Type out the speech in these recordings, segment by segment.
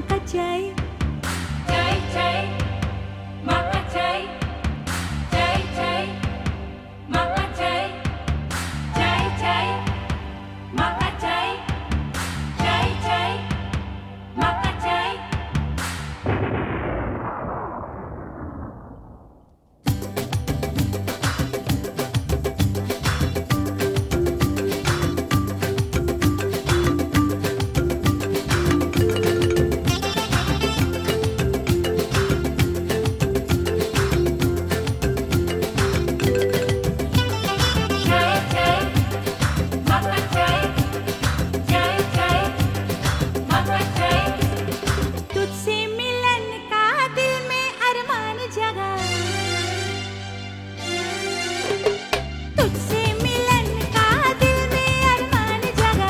Makachai, Chai chai, makachai, chai chai, makachai, chai chai, makachai, chai chai, makachai. तुझसे मिलन का दिल में अरमान जगा, तुझसे मिलन का दिल में अरमान जगा,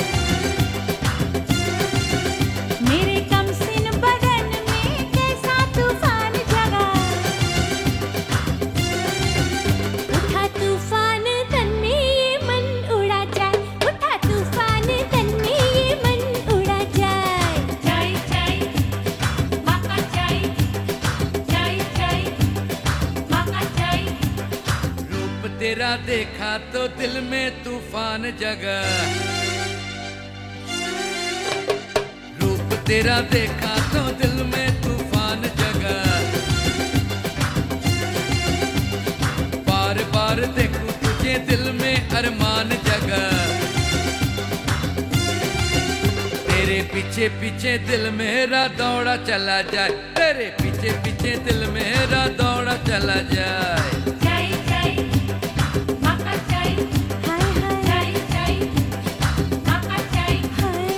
मेरे कमसिन बदन में कैसा तूफान जगा, उठा तूफान तन में ये मन उड़ा जाए, उठा तूफान तन में ये मन उड़ा जाए। Chai chai, makachai, chai chai, makachai. रूप तेरा देखा तो दिल में तूफान जगा, रूप तेरा देखा तो दिल में तूफान जगा, बार बार देखूं तुझे दिल में अरमान जगा, तेरे पीछे पीछे दिल मेरा दौड़ा चला जाए, तेरे पीछे पीछे दिल मेरा दौड़ा चला जाए। Chai chai, makachai, हाय हाय chai chai, makachai. हाय,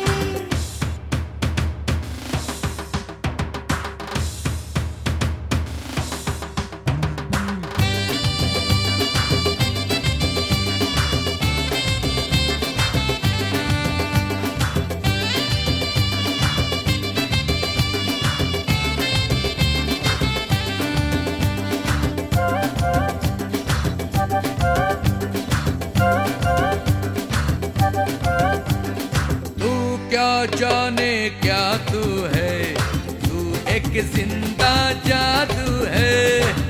तू क्या जाने क्या तू है, तू एक जिंदा जादू है,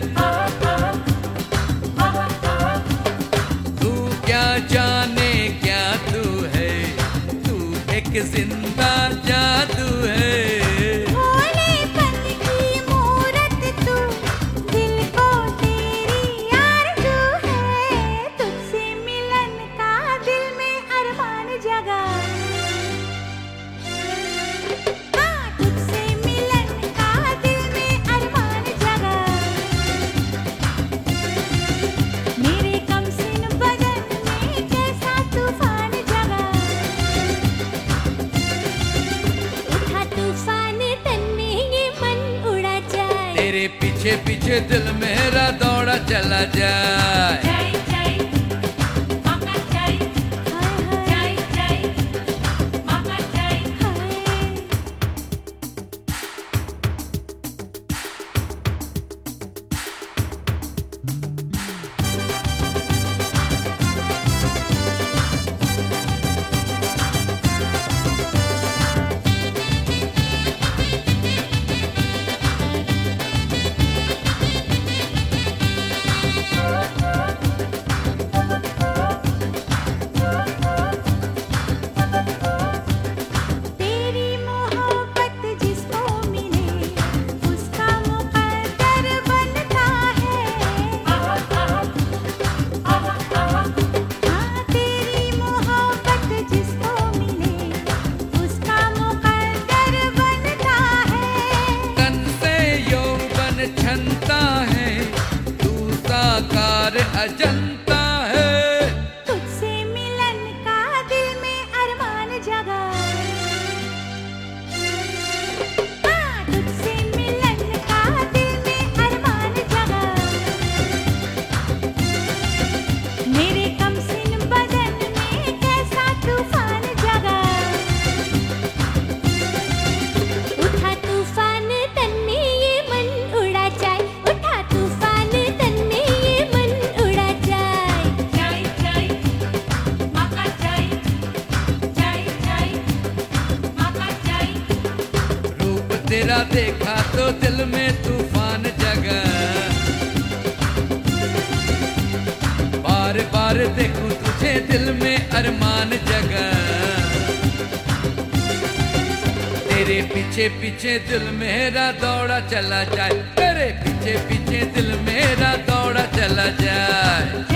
तू क्या जाने क्या तू है, तू एक जिंदा जादू है। भोलेपन की मूरत तू, दिल को तेरी आरज़ू है, तुझसे मिलन का दिल में अरमान जगा, हाँ तुझसे मिलन का दिल में अरमान जगा, मेरे कमसिन बदन में कैसा तूफान जगा, उठा तूफान तन में ये मन उड़ा जाए। तेरे पीछे पीछे दिल मेरा दौड़ा चला जाए। Chai chai, makachai, हाय हाय chai chai, makachai. हाय, Chai तेरा देखा तो दिल में तूफान जगा। बार बार देखूं तुझे दिल में अरमान जगा। तेरे पीछे पीछे दिल मेरा दौड़ा चला जाए, तेरे पीछे पीछे दिल मेरा दौड़ा चला जाए।